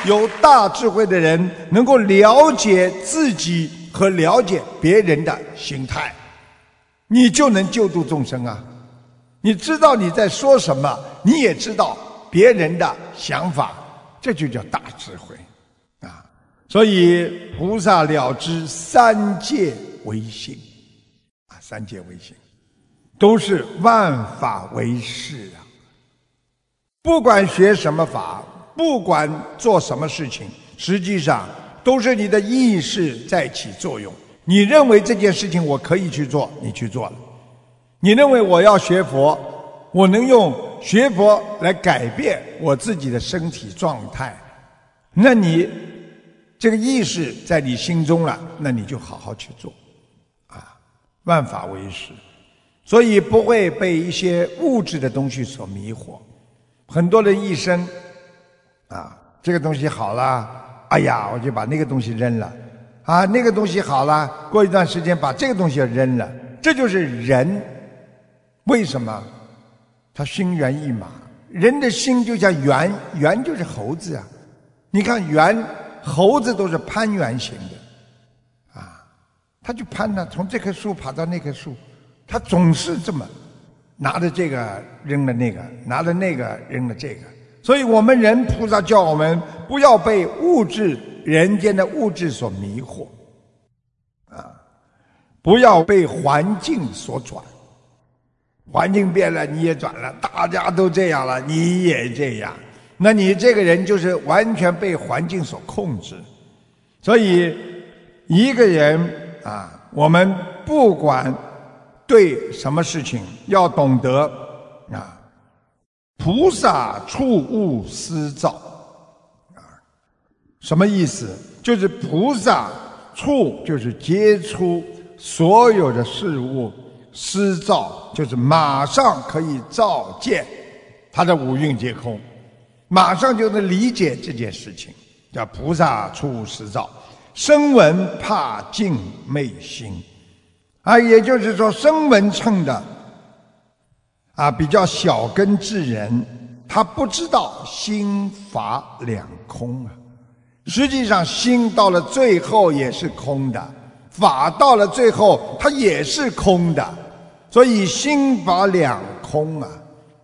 有大智慧的人能够了解自己和了解别人的心态，你就能救度众生啊！你知道你在说什么，你也知道别人的想法，这就叫大智慧啊！所以菩萨了知三界唯心啊，三界唯心都是万法唯识啊！不管学什么法，不管做什么事情，实际上都是你的意识在起作用。你认为这件事情我可以去做，你去做了；你认为我要学佛，我能用学佛来改变我自己的身体状态，那你这个意识在你心中了，那你就好好去做啊！万法唯识，所以不会被一些物质的东西所迷惑。很多人一生啊，这个东西好了，哎呀，我就把那个东西扔了啊，那个东西好了，过一段时间把这个东西扔了。这就是人为什么他心猿意马？人的心就像猿，猿就是猴子啊。你看猿，猴子都是攀援型的啊，他就攀呢，从这棵树爬到那棵树，他总是这么拿着这个扔了那个，拿着那个扔了这个。所以我们人菩萨叫我们不要被物质人间的物质所迷惑啊，不要被环境所转。环境变了你也转了，大家都这样了你也这样，那你这个人就是完全被环境所控制。所以一个人啊，我们不管对什么事情要懂得啊，菩萨触物思造啊，什么意思？就是菩萨触就是接触所有的事物，思造就是马上可以照见他的五蕴皆空，马上就能理解这件事情，叫菩萨触物思造。声闻怕净昧心啊，也就是说声闻乘的啊比较小根智人，他不知道心法两空啊。实际上心到了最后也是空的，法到了最后它也是空的，所以心法两空啊！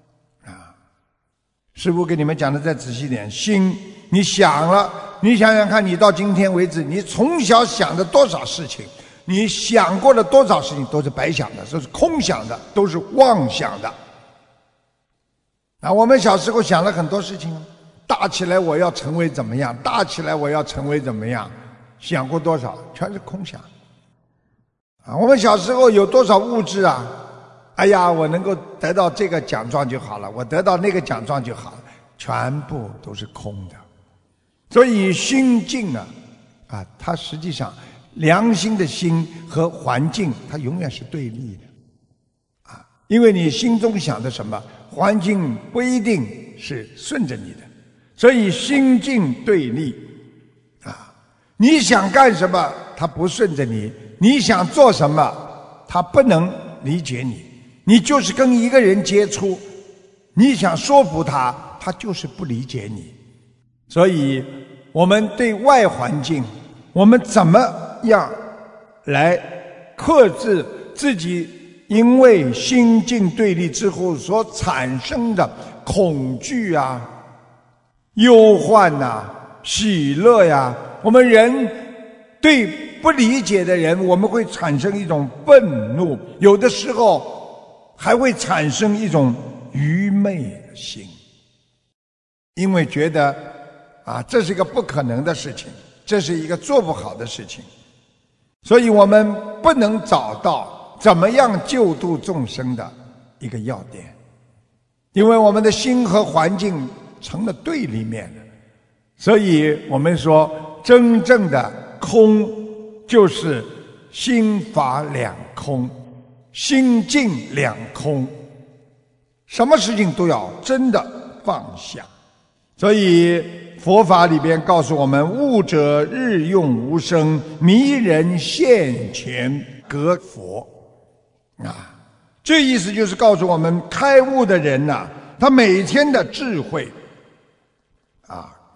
师父给你们讲的再仔细点，心你想了，你想想看，你到今天为止，你从小想的多少事情，你想过的多少事情都是白想的，都是空想的，都是妄想的。啊，我们小时候想了很多事情，大起来我要成为怎么样，大起来我要成为怎么样，想过多少？全是空想。啊，我们小时候有多少物质啊？哎呀，我能够得到这个奖状就好了，我得到那个奖状就好了，全部都是空的。所以心境啊，它实际上良心的心和环境它永远是对立的啊，因为你心中想的什么，环境不一定是顺着你的，所以心境对立啊，你想干什么它不顺着你，你想做什么它不能理解你，你就是跟一个人接触，你想说服他，他就是不理解你。所以我们对外环境，我们怎么样来克制自己因为心境对立之后所产生的恐惧啊、忧患啊、喜乐呀？我们人对不理解的人，我们会产生一种愤怒，有的时候还会产生一种愚昧的心，因为觉得啊，这是一个不可能的事情，这是一个做不好的事情，所以我们不能找到怎么样救度众生的一个要点，因为我们的心和环境成了对立面的。所以我们说真正的空就是心法两空，心境两空，什么事情都要真的放下。所以佛法里边告诉我们，悟者日用无生，迷人现前隔佛啊，这意思就是告诉我们，开悟的人他每天的智慧啊，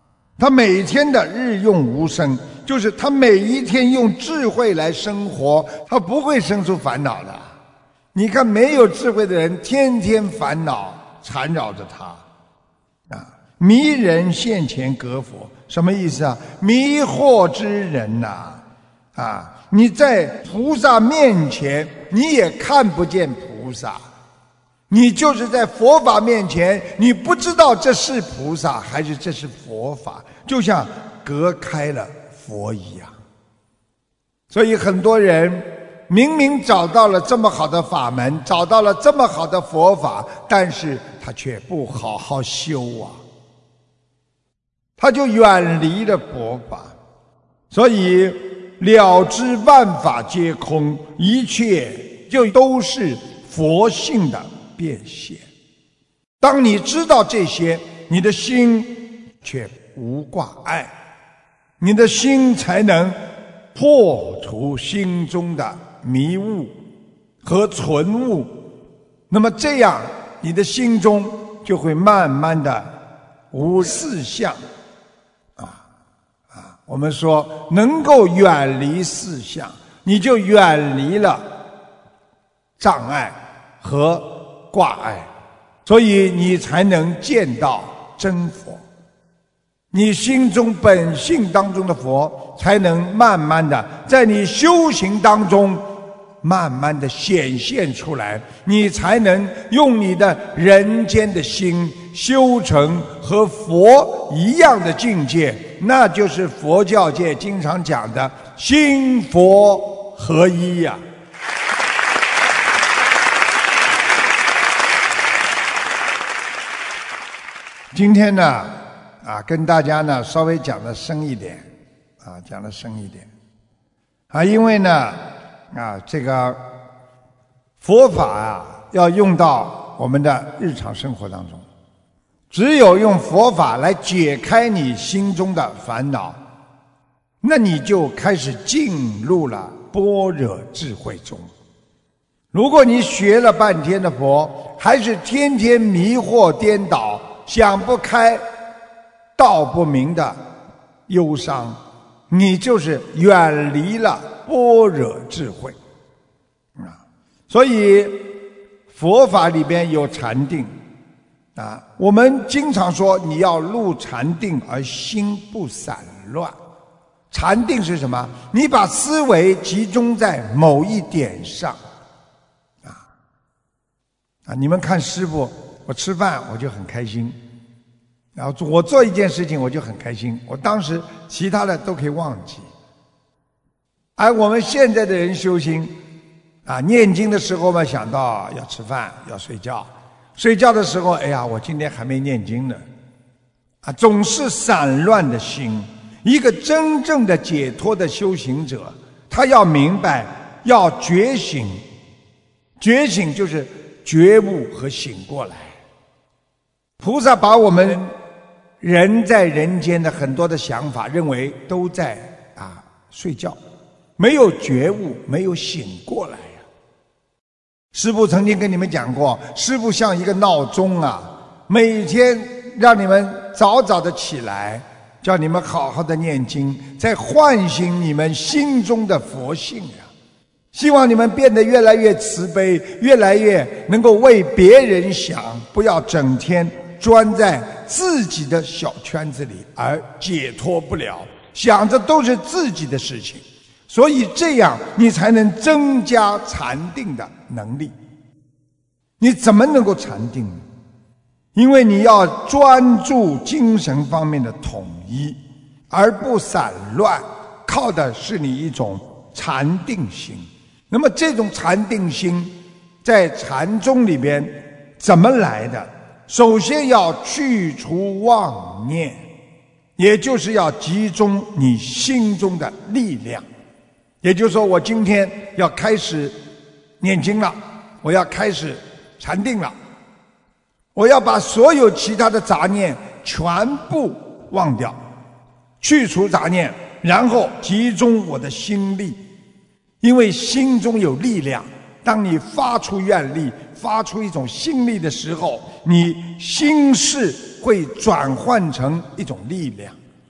他每天的日用无生，就是他每一天用智慧来生活，他不会生出烦恼的。你看没有智慧的人，天天烦恼缠绕着他啊！迷人现前隔佛，什么意思啊？迷惑之人呐！你在菩萨面前，你也看不见菩萨，你就是在佛法面前，你不知道这是菩萨还是这是佛法，就像隔开了佛一样。所以很多人明明找到了这么好的法门，找到了这么好的佛法，但是他却不好好修啊，他就远离了佛法。所以了知万法皆空，一切就都是佛性的变现。当你知道这些，你的心却无挂碍，你的心才能破除心中的迷雾和存物。那么这样你的心中就会慢慢的无四相我们说能够远离四相，你就远离了障碍和挂碍，所以你才能见到真佛。你心中本性当中的佛，才能慢慢的在你修行当中慢慢的显现出来，你才能用你的人间的心修成和佛一样的境界，那就是佛教界经常讲的心佛合一呀。今天呢跟大家呢稍微讲得深一点因为呢这个佛法要用到我们的日常生活当中，只有用佛法来解开你心中的烦恼，那你就开始进入了般若智慧中。如果你学了半天的佛，还是天天迷惑颠倒，想不开道不明的忧伤，你就是远离了般若智慧所以佛法里边有禅定我们经常说你要入禅定而心不散乱。禅定是什么？你把思维集中在某一点上你们看师父，我吃饭我就很开心，然后我做一件事情我就很开心，我当时其他的都可以忘记。而我们现在的人修心念经的时候嘛，想到要吃饭要睡觉，睡觉的时候哎呀我今天还没念经呢总是散乱的心。一个真正的解脱的修行者，他要明白，要觉醒，觉醒就是觉悟和醒过来。菩萨把我们人在人间的很多的想法认为都在睡觉，没有觉悟，没有醒过来师父曾经跟你们讲过，师父像一个闹钟每天让你们早早的起来，叫你们好好的念经，在唤醒你们心中的佛性希望你们变得越来越慈悲，越来越能够为别人想，不要整天钻在自己的小圈子里而解脱不了，想着都是自己的事情。所以这样你才能增加禅定的能力。你怎么能够禅定呢？因为你要专注精神方面的统一，而不散乱，靠的是你一种禅定心。那么这种禅定心在禅宗里边怎么来的？首先要去除妄念，也就是要集中你心中的力量。也就是说，我今天要开始念经了，我要开始禅定了，我要把所有其他的杂念全部忘掉，去除杂念，然后集中我的心力。因为心中有力量，当你发出愿力，发出一种心力的时候，你心事会转换成一种力量。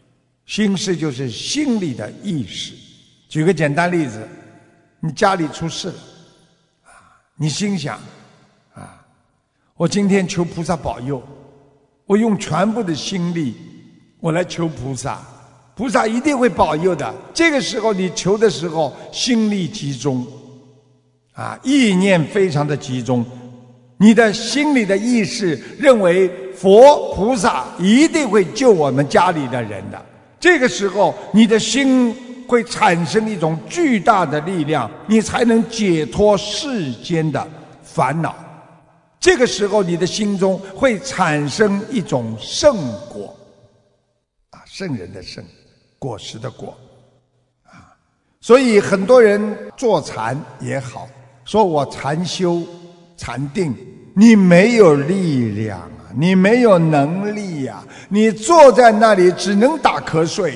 心事就是心里的意识。举个简单例子，你家里出事了，你心想我今天求菩萨保佑，我用全部的心力我来求菩萨，菩萨一定会保佑的。这个时候你求的时候心力集中意念非常的集中，你的心里的意识认为佛菩萨一定会救我们家里的人的。这个时候你的心会产生一种巨大的力量，你才能解脱世间的烦恼。这个时候你的心中会产生一种圣果圣人的圣，果实的果所以很多人坐禅也好，说我禅修禅定，你没有力量你没有能力你坐在那里只能打瞌睡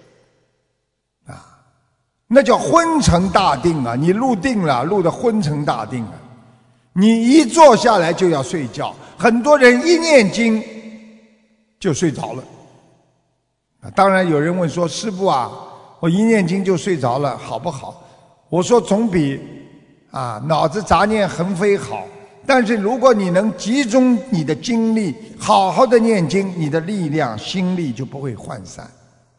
那叫昏沉大定你入定了，入的昏沉大定了，你一坐下来就要睡觉。很多人一念经就睡着了当然有人问说，师父我一念经就睡着了好不好？我说总比脑子杂念横飞好。但是如果你能集中你的精力好好的念经，你的力量心力就不会涣散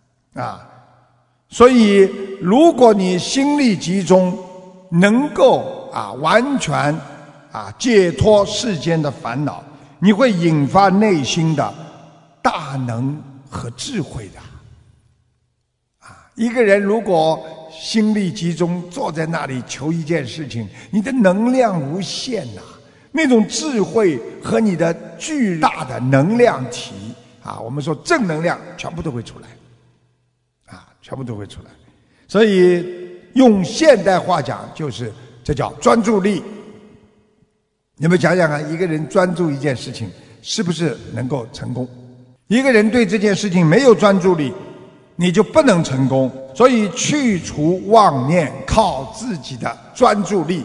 所以如果你心力集中，能够完全解脱世间的烦恼，你会引发内心的大能和智慧的一个人如果心力集中坐在那里求一件事情，你的能量无限那种智慧和你的巨大的能量体我们说正能量全部都会出来全部都会出来。所以用现代话讲就是这叫专注力。你们想想看，一个人专注一件事情是不是能够成功？一个人对这件事情没有专注力，你就不能成功。所以去除妄念靠自己的专注力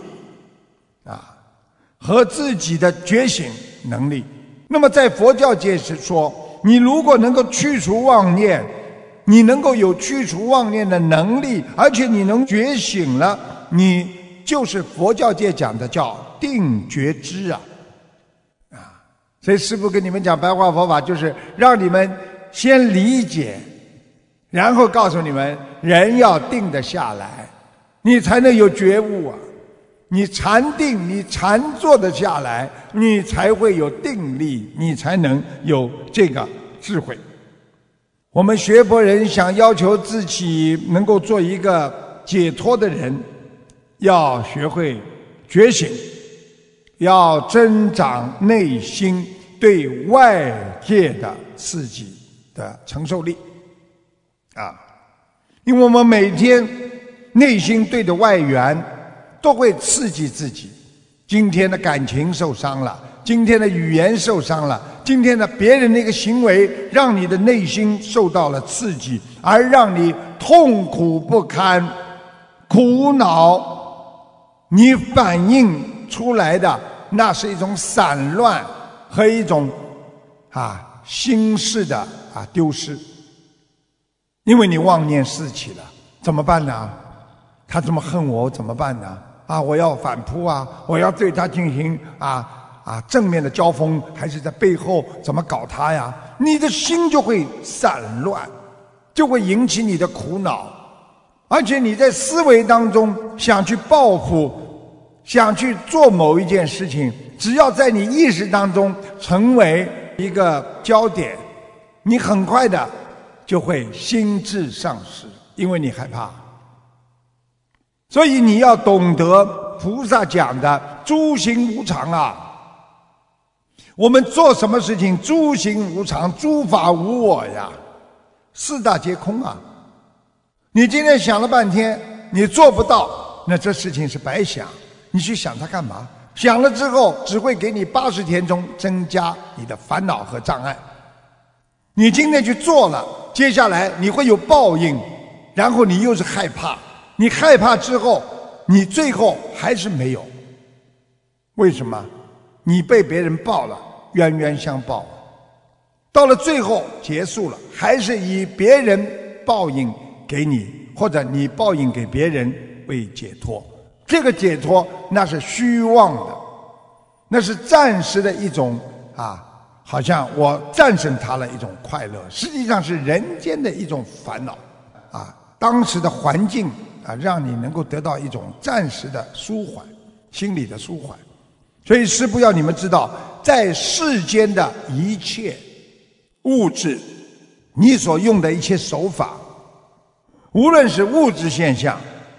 和自己的觉醒能力。那么在佛教界是说，你如果能够去除妄念，你能够有去除妄念的能力，而且你能觉醒了，你就是佛教界讲的叫定觉知所以师父跟你们讲白话佛法，就是让你们先理解，然后告诉你们人要定得下来，你才能有觉悟你禅定，你禅坐得下来，你才会有定力，你才能有这个智慧。我们学佛人想要求自己能够做一个解脱的人，要学会觉醒，要增长内心对外界的刺激的承受力因为我们每天内心对着外缘都会刺激自己，今天的感情受伤了，今天的语言受伤了，今天的别人的一个行为让你的内心受到了刺激，而让你痛苦不堪苦恼，你反映出来的那是一种散乱和一种心事的丢失。因为你妄念四起了，怎么办呢？他这么恨我怎么办呢？我要反扑我要对他进行正面的交锋，还是在背后怎么搞他呀？你的心就会散乱，就会引起你的苦恼，而且你在思维当中想去报复，想去做某一件事情，只要在你意识当中成为一个焦点，你很快的就会心智丧失，因为你害怕。所以你要懂得菩萨讲的诸行无常我们做什么事情诸行无常，诸法无我呀，四大皆空你今天想了半天你做不到，那这事情是白想，你去想它干嘛？想了之后只会给你80天中增加你的烦恼和障碍。你今天去做了，接下来你会有报应，然后你又是害怕，你害怕之后你最后还是没有。为什么？你被别人报了，冤冤相报，到了最后结束了，还是以别人报应给你，或者你报应给别人为解脱。这个解脱那是虚妄的，那是暂时的一种好像我战胜它了一种快乐，实际上是人间的一种烦恼当时的环境让你能够得到一种暂时的舒缓，心理的舒缓。所以师父要你们知道，在世间的一切物质，你所用的一切手法，无论是物质现象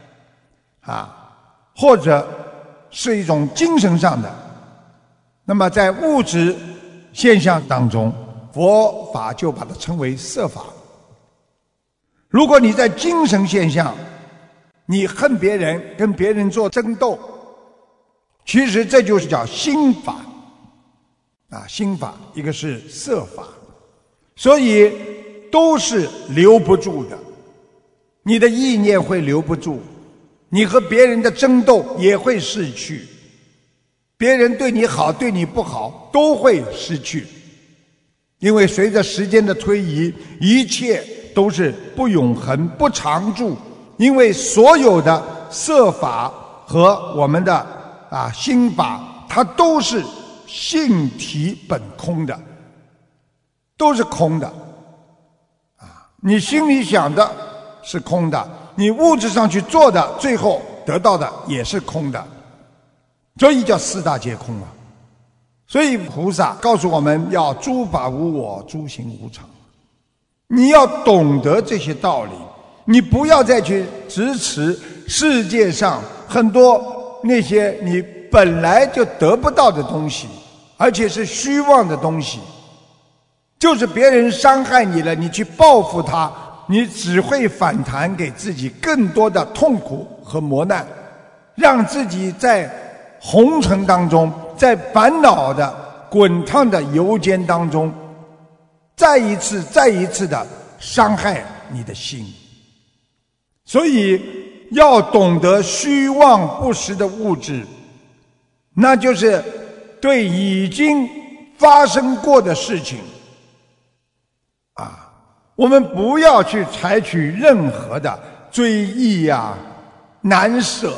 或者是一种精神上的，那么在物质现象当中，佛法就把它称为色法。如果你在精神现象，你恨别人，跟别人做争斗，其实这就是叫心法心法，一个是色法，所以都是留不住的。你的意念会留不住，你和别人的争斗也会逝去，别人对你好对你不好都会失去，因为随着时间的推移，一切都是不永恒不常驻。因为所有的色法和我们的心法，它都是性体本空的，都是空的你心里想的是空的，你物质上去做的，最后得到的也是空的，所以叫四大皆空所以菩萨告诉我们要诸法无我，诸行无常。你要懂得这些道理，你不要再去支持世界上很多那些你本来就得不到的东西，而且是虚妄的东西。就是别人伤害你了，你去报复他，你只会反弹给自己更多的痛苦和磨难，让自己在红尘当中，在烦恼的滚烫的油煎当中，再一次的伤害你的心。所以要懂得虚妄不实的物质，那就是对已经发生过的事情我们不要去采取任何的追忆难舍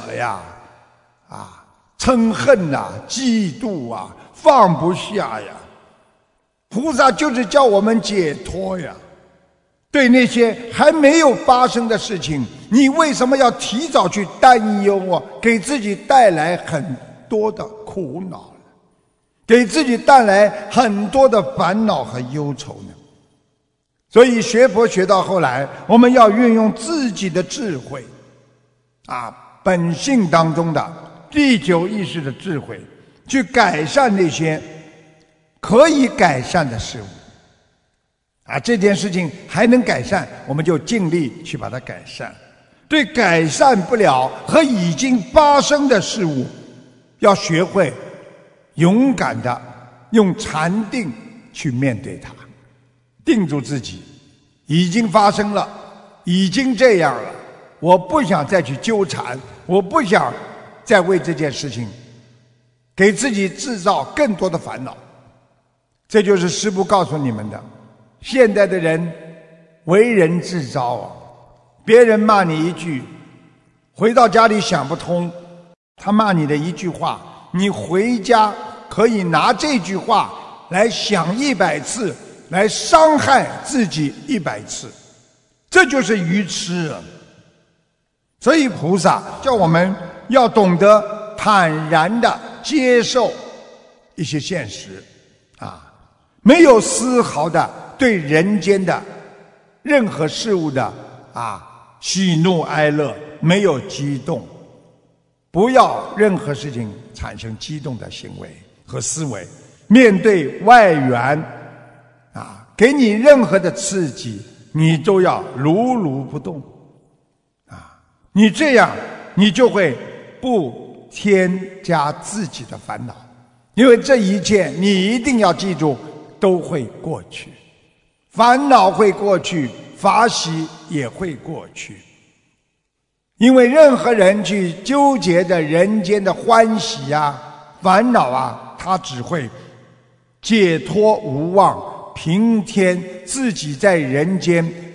嗔恨嫉妒放不下菩萨就是叫我们解脱对那些还没有发生的事情，你为什么要提早去担忧给自己带来很多的苦恼，给自己带来很多的烦恼和忧愁呢？所以学佛学到后来，我们要运用自己的智慧本性当中的第九意识的智慧，去改善那些可以改善的事物这件事情还能改善，我们就尽力去把它改善。对改善不了和已经发生的事物，要学会勇敢的用禅定去面对它，定住自己，已经发生了，已经这样了，我不想再去纠缠，我不想再为这件事情给自己制造更多的烦恼。这就是师父告诉你们的。现代的人为人自招别人骂你一句，回到家里想不通，他骂你的一句话，你回家可以拿这句话来想100次，来伤害自己100次，这就是愚痴所以菩萨叫我们要懂得坦然地接受一些现实没有丝毫的对人间的任何事物的喜怒哀乐没有激动，不要任何事情产生激动的行为和思维。面对外缘给你任何的刺激，你都要如如不动你这样你就会不添加自己的烦恼，因为这一切你一定要记住都会过去，烦恼会过去，法喜也会过去。因为任何人去纠结着人间的欢喜烦恼他只会解脱无望，平添自己在人间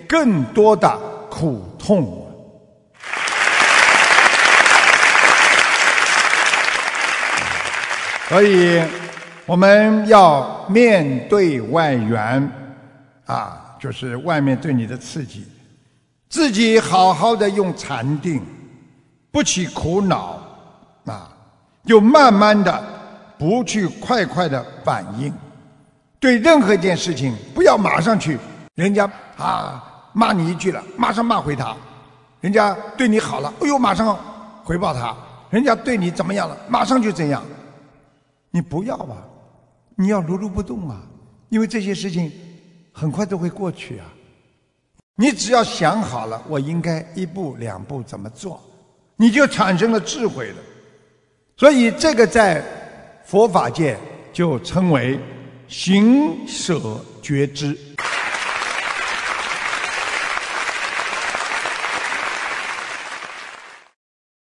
更多的苦痛。所以我们要面对外缘就是外面对你的刺激，自己好好的用禅定，不起苦恼就慢慢的不去快的反应。对任何一件事情不要马上去，人家骂你一句了，马上骂回他；人家对你好了，哎呦马上回报他；人家对你怎么样了，马上就怎样。你不要吧，你要如如不动因为这些事情很快都会过去你只要想好了，我应该一步两步怎么做，你就产生了智慧了。所以这个在佛法界就称为行舍觉知。